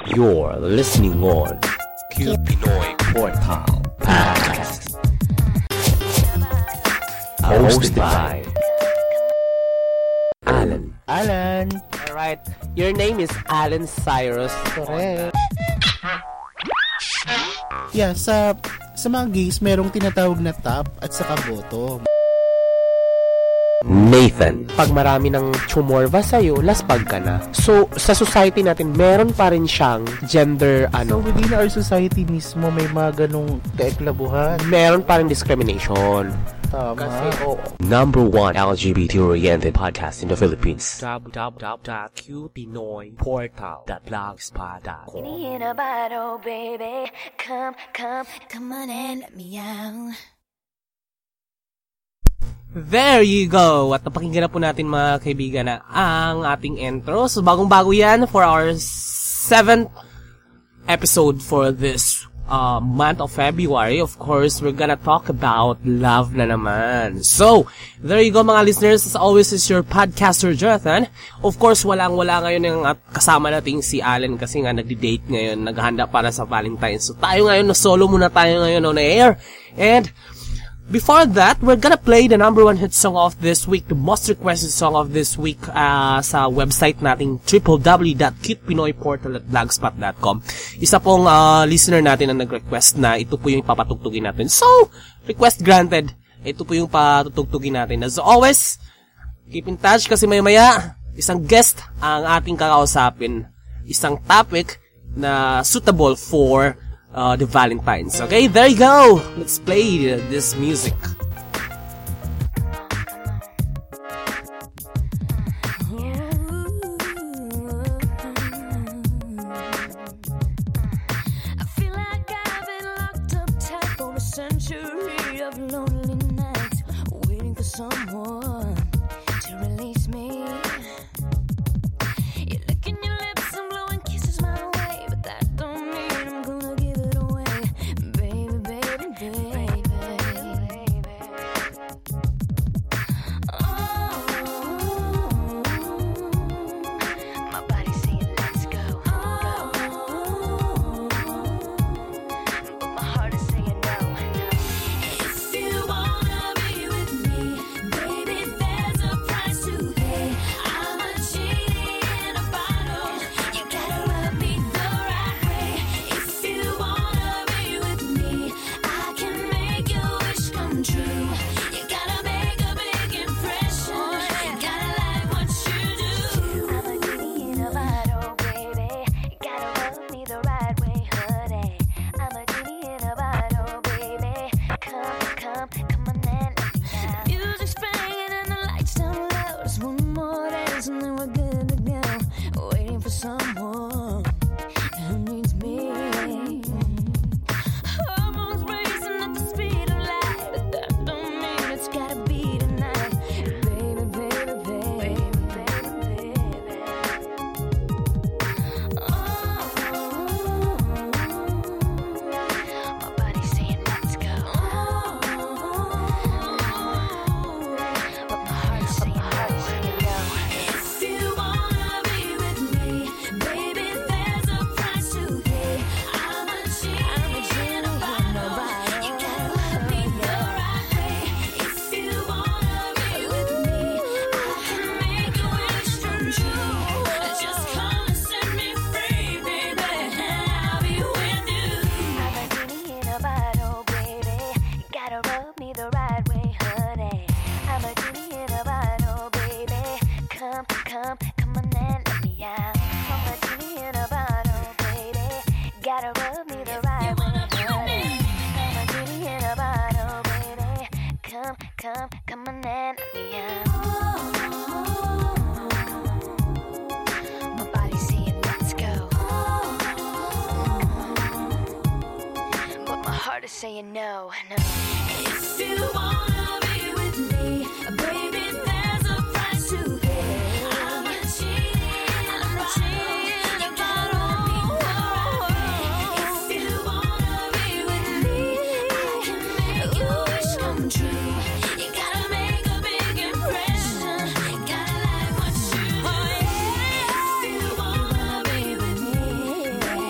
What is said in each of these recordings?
You're listening on Cute Pinoy Portal Podcast. Hosted by Alan. Alright, your name is Alan Cyrus. Correct. Yeah, sa mga gays, merong tinatawag na top at saka bottom. Nathan. Pag marami ng chumorva sa'yo, laspag ka na. So, sa society natin, meron pa rin siyang gender, So, within our society mismo, may mga ganong kaeklabuhan. meron pa rin discrimination. Tama. Kasi, Number 1 LGBT-oriented podcast in the Philippines. www.qpinoyportal.blogspot.com. In a bottle, baby. Come on and let me out. There you go! At napakinggan na po natin mga kaibigan na ang ating intro. So bagong-bago yan for our 7th episode for this month of February. Of course, we're gonna talk about love na naman. So, there you go mga listeners. As always, is your podcaster, Jonathan. Of course, walang-wala ngayon yung kasama nating si Alan kasi nga nagdi-date ngayon, naghahanda para sa Valentine's. So, tayo ngayon, na-solo muna tayo ngayon on air. And before that, we're gonna play the number 1 hit song of this week, the most requested song of this week sa website nating www.cutepinoyportal.blogspot.com. Isa pong listener natin ang nag-request na ito po yung papatugtugin natin. So, request granted. Ito po yung patutugtugin natin. As always, keep in touch kasi maya-maya, isang guest ang ating kakausapin. Isang topic na suitable for the Valentines. Okay, there you go. Let's play this music. I feel like I've been locked up tight for a century of lonely nights, waiting for someone to release me. You're licking your lips and blowing kisses my way, but that don't mean I'm gonna give it away, baby, baby, baby. Oh, my body's saying let's go, go. But my heart is saying no, no. If you wanna be with me, baby, there's a price to pay. I'm a genie in a bottle. You gotta rub me the right way. If you wanna be with me, I can make your wish come true. You gotta make a big impression. Gotta like what you do. I'm a genie in a bottle, baby. You gotta rub me the right way, honey. I'm a genie in a bottle, baby. Come on and let me out. Music's playing and the lights down low. Just one more dance and then we're good to go. Waiting for someone who needs me. Hormones racing at the speed of light, but that don't mean it's gotta be tonight, baby, baby, baby, baby, baby. Oh, my body's saying let's go. But my heart's saying no. If you wanna be with me, baby, there's a price to pay. I'm a genie in a bottle. You gotta love me the right way. If you wanna be with me, I can make your wish come true. Just come and set me free, baby, and I'll be with you. I'm a genie in a bottle, baby. You gotta rub me the right way, honey. I'm a genie in a bottle, baby. Come on and let me out. I'm a genie in a bottle, baby. Gotta rub me the right way, honey. I'm a genie in a bottle, baby. Come on and let me out. My body's saying let's go, but my heart is saying no, no. If you wanna be with me, baby, there's a price to pay. I'm a genie in a bottle. If you wanna be with me, I can make your wish come true. You gotta make a big impression. Gotta like what you do. If you wanna be with me,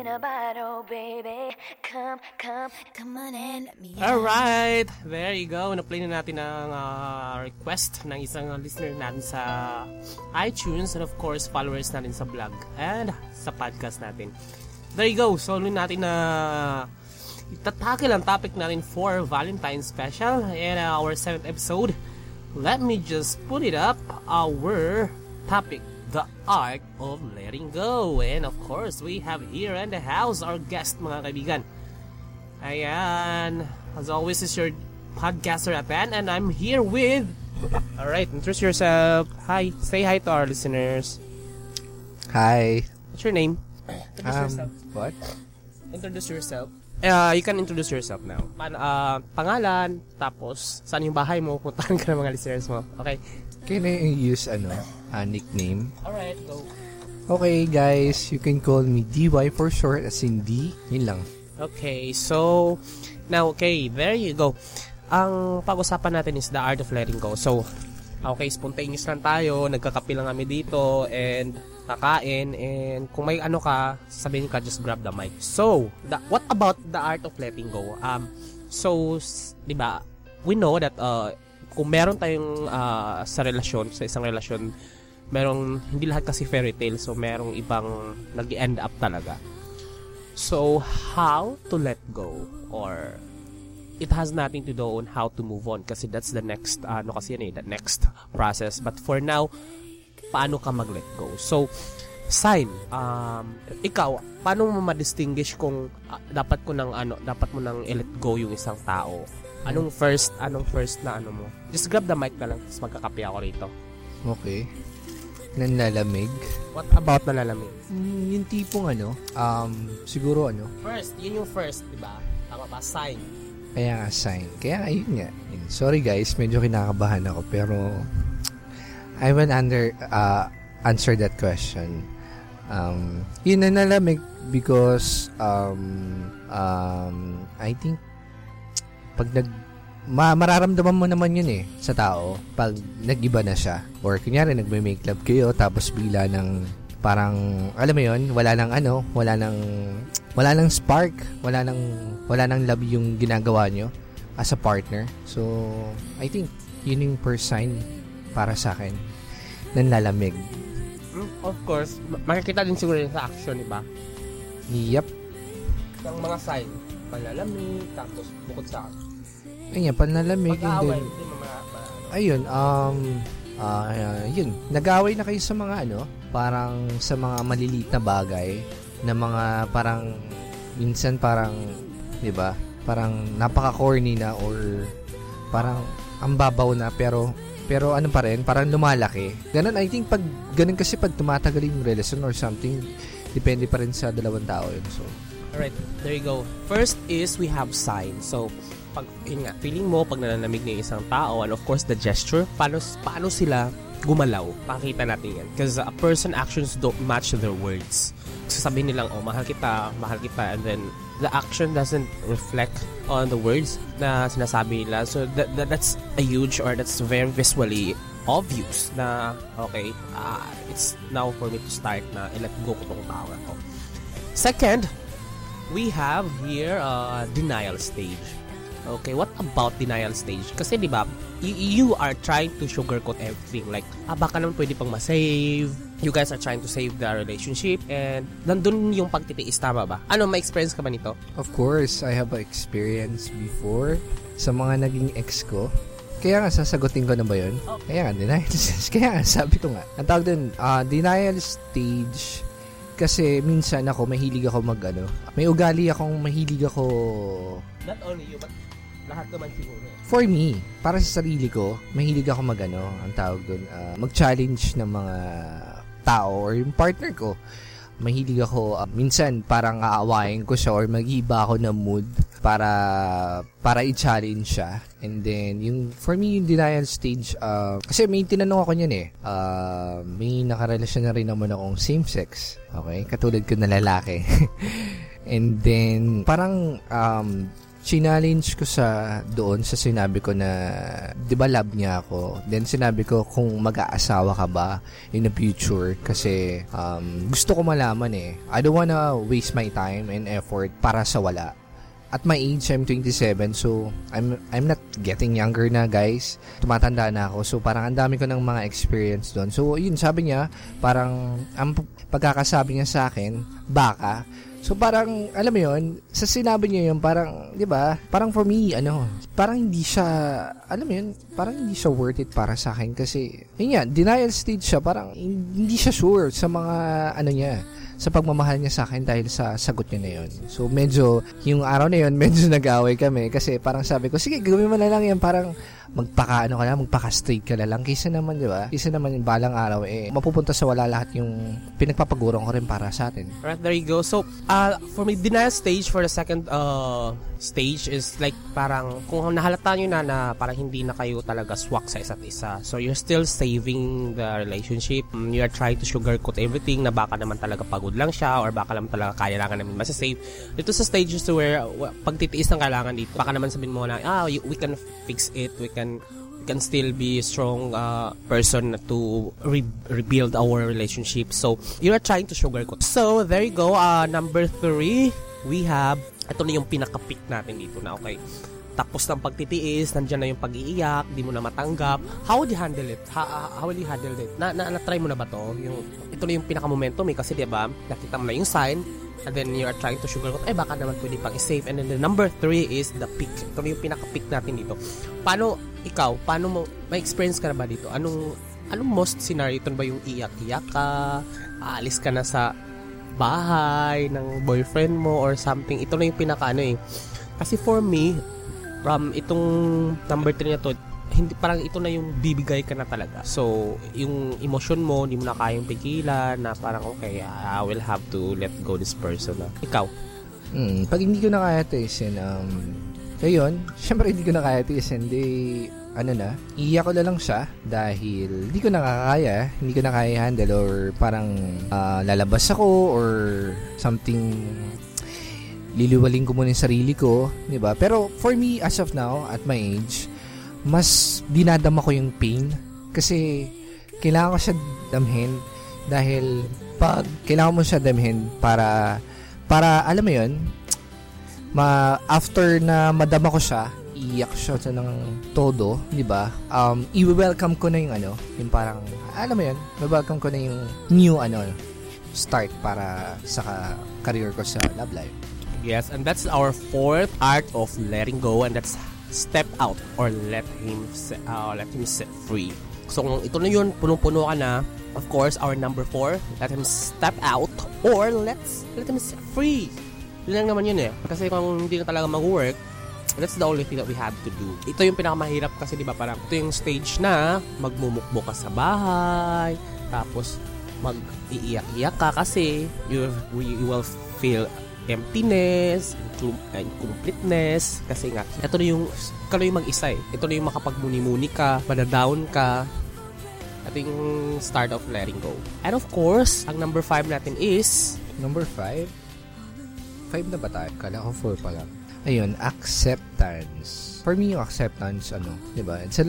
in a bottle, baby. Come on and let me out. Alright, there you go. Na-play na natin ang request ng isang listener natin sa iTunes and of course, followers natin sa blog and sa podcast natin. There you go. So, natin na itatakil ang topic natin for Valentine's Special and our 7th episode. Let me just put it up. Our topic, the art of letting go. And of course, we have here in the house our guest, mga kaibigan. Ayan. As always, is your podcaster Atan, and I'm here with... Alright, introduce yourself. Hi. Say hi to our listeners. Hi. What's your name? Introduce yourself. What? Introduce yourself. You can introduce yourself now. Pangalan, tapos saan yung bahay mo, puntahan ka ng mga listeners mo. Okay? Can I use nickname? Alright, go. Okay guys, you can call me DY for short, as in D. Yun lang. Okay, so now, okay, there you go. Ang pag-usapan natin is the art of letting go. So, okay, spontaneous lang tayo, nagkakape lang kami dito, and kakain, and kung may ano ka, sabihin ka, just grab the mic. So, what about the art of letting go? So, di ba, we know that kung meron tayong sa isang relasyon, merong, hindi lahat kasi fairy tale, so merong ibang nag-end up talaga. So, how to let go? Or, it has nothing to do on how to move on kasi that's the next, the next process. But for now, paano ka mag-let go? So, sign, ikaw, paano mo ma-distinguish kung dapat mo nang i-let go yung isang tao? Anong first na ano mo? Just grab the mic na lang, tapos magkakape ako rito. Okay. Nanlalamig. What about nalalamig? Yung tipong siguro First, yun yung first, di ba? Tama ba? Sign. Kaya nga sign. Kaya ayun nga. Sorry guys, medyo kinakabahan ako pero I will answer that question. Yun na nalamig because I think pag mararamdaman mo naman yun sa tao pag nag-iba na siya or kunyari nagme-make love kayo tapos bigla ng parang alam mo yun, wala nang spark, wala nang love yung ginagawa nyo as a partner. So I think yun yung first sign para sa akin nanlalamig. Of course, makikita din siguro yun sa action, diba? Yep. Ang mga sign, panlalamig, tapos bukod sa ayun, panlalamig. pag-aaway, ayun, yun, nag-aaway na kayo sa mga parang sa mga maliliit na bagay na mga parang minsan parang 'di ba? Parang napaka-corny na or parang ang babaw na pero ano pa rin, parang lumalaki. Ganun, I think pag ganun kasi pag tumatagal yung relasyon or something, depende pa rin sa dalawang tao yun. So, alright, there you go. First is we have signs. So, pag feeling mo pag nananamig na yung isang tao, and of course the gesture, paano sila gumalaw? Pakita natin yan. Because a person actions don't match their words. Kasi sabihin nilang, mahal kita, and then the action doesn't reflect on the words na sinasabi nila. So that's a huge or that's very visually obvious na okay, it's now for me to start na i-let go ko tong tao na to. Second, we have here denial stage. Okay, what about denial stage? Kasi di ba, you are trying to sugarcoat everything. Like, baka naman pwede pang ma-save. You guys are trying to save the relationship. And nandun yung pagtitiis, tama ba? Ano, may experience ka ba nito? Of course, I have experience before sa mga naging ex ko. Kaya nga, sasagutin ko na ba yun? Okay. Kaya nga, denial stage. Kaya nga, sabi ko nga. Ang tawag dun, denial stage. Kasi minsan ako, mahilig ako may ugali akong mahilig ako. Not only you, but lahat naman siguro. For me, para sa sarili ko, mahilig ako ang tawag doon, mag-challenge ng mga tao or yung partner ko. Mahilig ako, minsan parang aawain ko siya or mag-iba ako ng mood para i-challenge siya. And then, for me, yung denial stage, kasi may tinanong ako niyan may nakarelasyon na rin naman akong same-sex. Okay? Katulad ko na lalaki. And then, parang, challenge ko doon sa sinabi ko na, di ba love niya ako? Then sinabi ko kung mag-aasawa ka ba in the future kasi gusto ko malaman I don't wanna waste my time and effort para sa wala. At my age, I'm 27, so I'm not getting younger na, guys. Tumatanda na ako, so parang ang dami ko ng mga experience doon. So, yun, sabi niya, parang, ang pagkakasabi niya sa akin, baka. So, parang, alam mo yun, sa sinabi niya yun, parang, di ba, parang for me, parang hindi siya, alam mo yun, parang hindi siya worth it para sa akin kasi, yun nga, denial stage siya, parang hindi siya sure sa mga, niya, sa pagmamahal niya sa akin dahil sa sagot niya na yun. So, medyo, yung araw na yun, medyo nag-away kami kasi parang sabi ko, sige, gawin mo na lang yan, parang magpaka-straight ka na lang. Kaysa naman, di ba? Kaysa naman yung balang araw, mapupunta sa wala lahat yung pinagpapagurong ko rin para sa atin. Alright, there you go. So, for me, denial stage for the second stage is like parang kung nahalata nyo na parang hindi na kayo talaga swak sa isa't isa. So, you're still saving the relationship. You are trying to sugarcoat everything na baka naman talaga pagod lang siya or baka naman talaga kailangan namin masasave. Dito sa stages to where pagtitiis ng kailangan dito, baka naman sabihin mo na, we can fix it. We can still be a strong person to rebuild our relationship. So, you're trying to sugarcoat. So, there you go. Number 3, we have, ito na yung pinaka-pick natin dito na, okay, tapos ng pagtitiis, nandiyan na yung pag-iiyak, di mo na matanggap. How would you handle it? How will you handle it? Na-try mo na ba to? Ito na yung pinaka-momentum kasi diba, nakita mo na yung sign, and then you are trying to sugarcoat, baka naman pwede pang i-save. And then the number 3 is the pick. Ito na yung pinaka-pick natin dito. Paano mo, may experience ka na ba dito? Anong most scenario? Ito ba yung iyak-iyak ka? Aalis ka na sa bahay ng boyfriend mo or something? Ito na yung pinaka-ano Kasi for me, itong number 3 na to, hindi, parang ito na yung bibigay ka na talaga. So, yung emotion mo, hindi mo na kayang pigilan na parang, okay, I will have to let go this person na. Ikaw? Pag hindi ko na kaya tiisin, ayun, syempre hindi ko na kaya tiisin, iiyak ko na lang siya dahil hindi ko na kaya handle or parang lalabas ako or something, liliwaling ko muna yung sarili ko, di ba? Pero for me, as of now, at my age, mas dinadama ko yung pain kasi kailangan ko siya damhin dahil pag kailangan mo siya damhin para alam mo yun, after na madama ko siya, iiyak siya ng todo, di ba? I-welcome ko na yung parang, alam mo yun, i-welcome ko na yung new start para sa career ko sa love life. Yes, and that's our 4th art of letting go, and that's step out or let him set free. So kung ito na yun, punong-puno ka na, of course, our number 4, let him step out or let him set free. Yun lang naman yun Kasi kung hindi na talaga mag-work, that's the only thing that we have to do. Ito yung pinakamahirap kasi diba parang ito yung stage na magmumukbo ka sa bahay, tapos mag-iiyak-iyak ka kasi you will feel emptiness, incompleteness, kasi nga, ito na yung mag-isa Ito na yung makapagmuni-muni ka, madadown ka. Ito yung start of letting go. And of course, ang number 5 natin is... Number 5? 5 na ba tayo? Kala ko 4 pa lang. Ayun, acceptance. For me, yung acceptance, diba? It's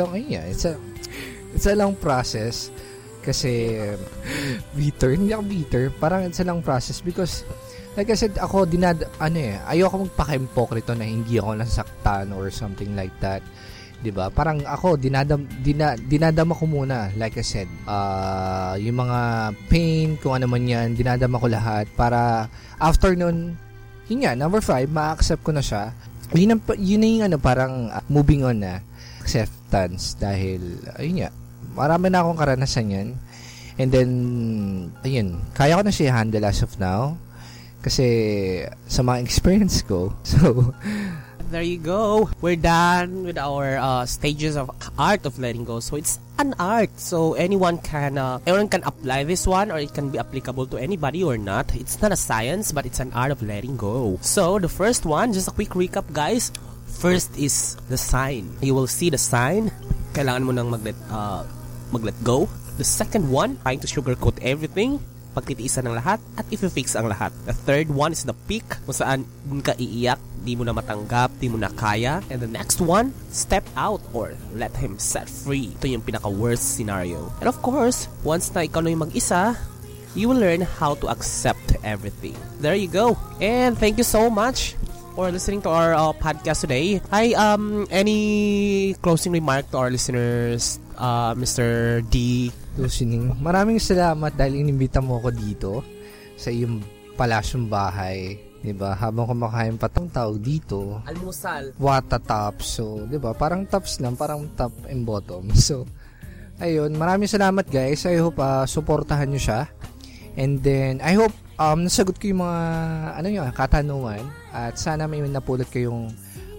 a long process. Kasi, hindi ako bitter. Parang it's a long process because... Like I said, ako, ayoko magpaka-impokrito na hindi ako nasaktan or something like that. Diba? Parang ako, dinadama ko muna. Like I said, yung mga pain, kung ano man yan, dinadama ko lahat para after nun, yun nga, number 5, ma-accept ko na siya. Yun na yung parang moving on na. Acceptance. Dahil, ayun nga, marami na akong karanasan yan. And then, ayun, kaya ko na siya handle as of now. Kasi sa mga experience ko. So, there you go. We're done with our stages of art of letting go. So it's an art. So anyone can apply this one, or it can be applicable to anybody or not. It's not a science, but it's an art of letting go. So the first one, just a quick recap, guys. First is the sign. You will see the sign. Kailangan mo nang mag-let go. The second one, trying to sugarcoat everything. Pagtitiisan ng lahat at i-fix ang lahat. The third one is the peak, kung saan ka iiyak, di mo na matanggap, di mo na kaya. And the next one, step out or let him set free. Ito yung pinaka-worst scenario. And of course, once na ikaw na yung mag-isa, you will learn how to accept everything. There you go. And thank you so much for listening to our podcast today. Hi, any closing remark to our listeners, Mr. D? Lusining, maraming salamat dahil inimbita mo ako dito sa iyong palasyong bahay. Diba? Habang kumakain pa tong tawag dito. Almusal. Wata tops. So, diba? Parang tops lang. Parang top and bottom. So, ayun. Maraming salamat guys. I hope supportahan nyo siya. And then, I hope nasagot ko yung mga katanungan. At sana may napulot kayong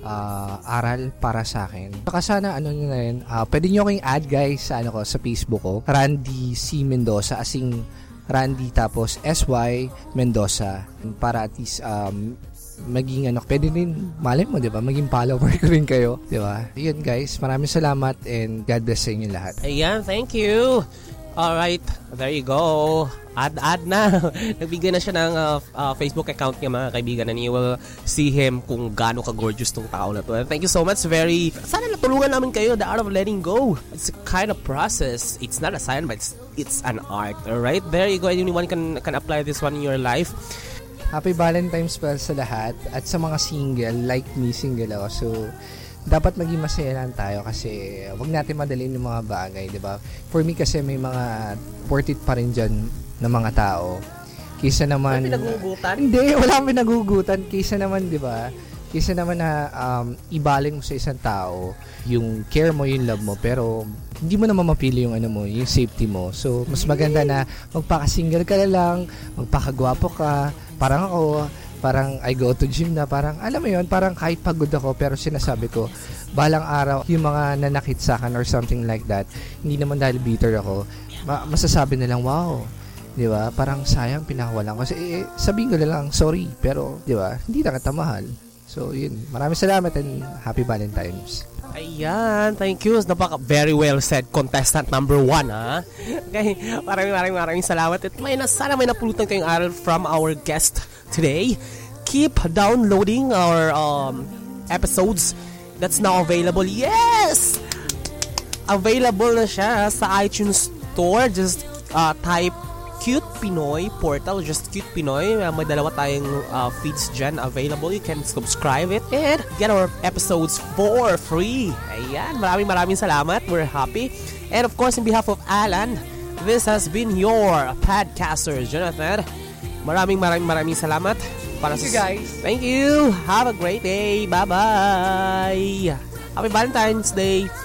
aral para sa akin. Saka sana nyo na rin. Pwede nyo kayong add guys sa, sa Facebook ko. Randy C. Mendoza. Asing Randy tapos SY Mendoza para at least maging pwede rin malay mo, 'di ba? Maging follower ko rin kayo, 'di ba? Ayun guys, maraming salamat and God bless sa inyo lahat. Ayan, thank you. Alright, there you go. Add na. Nagbigay na siya ng Facebook account niya mga kaibigan, and you will see him kung gaano ka-gorgeous tong tao na to. And thank you so much. Sana natulungan namin kayo the art of letting go. It's a kind of process. It's not a science, but it's an art. Alright, there you go. Anyone can apply this one in your life. Happy Valentine's pa sa lahat at sa mga single, like me, single ako. So, dapat maging masaya lang tayo kasi wag natin madalin yung mga bagay, di ba? For me kasi may mga worth it pa rin dyan na mga tao. Kaysa naman... May pinagugutan? Hindi, wala akong pinagugutan. Kaysa naman, di ba? Kaysa naman na ibaling mo sa isang tao yung care mo, yung love mo, pero hindi mo naman mapili yung yung safety mo. So, mas maganda na magpaka-single ka na lang, magpakagwapo ka. Parang ako, parang I go to gym na, parang alam mo yun, parang kahit pagod ako, pero sinasabi ko, balang araw, yung mga nanakit sa akin or something like that, hindi naman dahil bitter ako, masasabi na lang, wow, di ba? Parang sayang, pinakawalan ko. Kasi sabihin ko na lang, sorry, pero, di ba, hindi na kita mahal. So, yun. Maraming salamat and happy Valentine's. Ayan, thank you. Very well said, contestant number 1, ha? Okay, maraming salamat. At sana may napulutan kayong aral from our guest today. Keep downloading our episodes that's now available. Yes! Available na siya sa iTunes Store. Just type Cute Pinoy portal, just Cute Pinoy. May dalawa tayong feeds dyan available. You can subscribe it and get our episodes for free. Ayan, maraming salamat. We're happy. And of course, on behalf of Alan, this has been your podcaster, Jonathan. Maraming salamat. Thank you guys. Thank you. Have a great day. Bye-bye. Happy Valentine's Day.